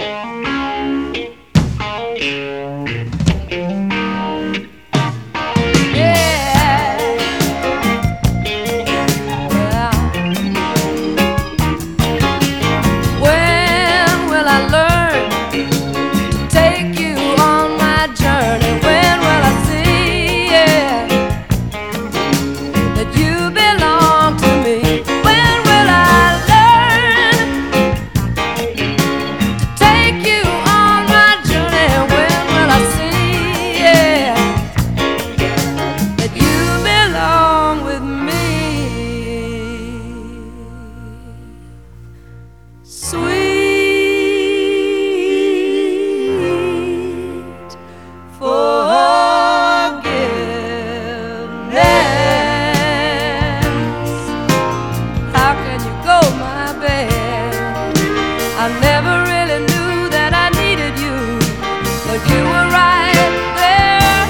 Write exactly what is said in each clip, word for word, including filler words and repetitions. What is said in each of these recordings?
I never really knew that I needed you, but you were right there,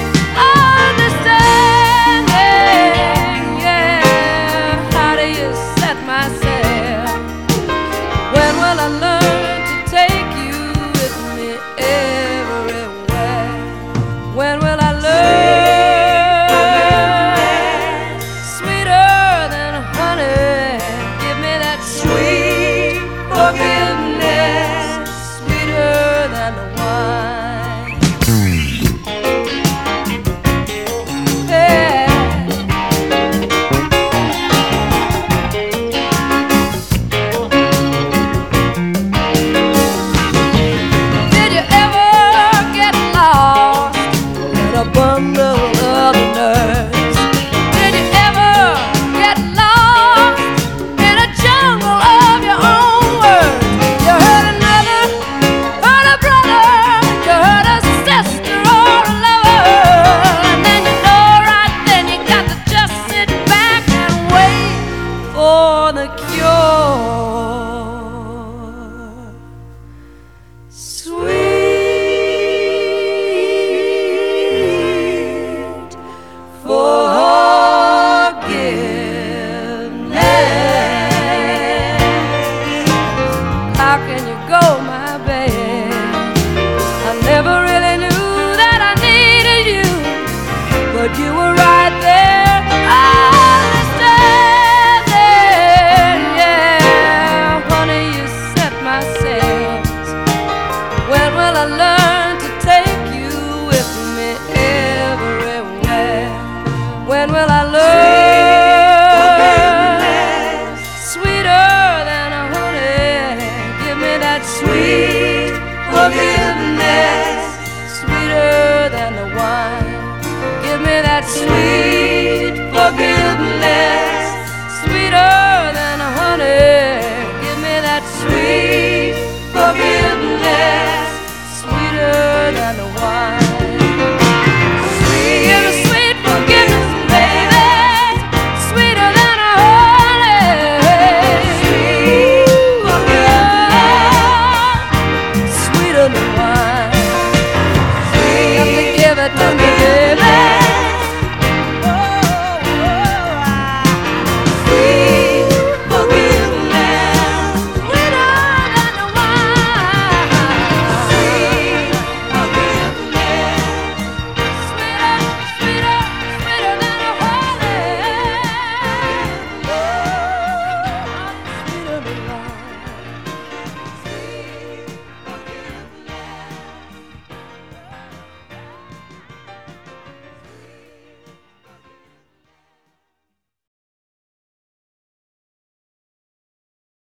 understanding. Yeah, how do you set myself? When will I learn to take you with me everywhere? When will I learn? Sweeter than honey, give me that sweet forgiveness, sweeter than the wine. Yeah. Did you ever get lost in a bundle of nerves? Did you ever get lost in a jungle of your own words? You hurt another, hurt a brother, you hurt a sister or a lover, and then you know right then you got to just sit back and wait for the cure. Sweet forgiveness. How can you go, my babe? I never really knew that I needed you, but you were right there, understanding. Yeah, honey, you set my sails. When will I learn to take you with me everywhere? When will I learn? Sweeter than a honey, give me that sweet forgiveness, sweeter than the wine. Give me that sweet forgiveness, sweeter than a honey.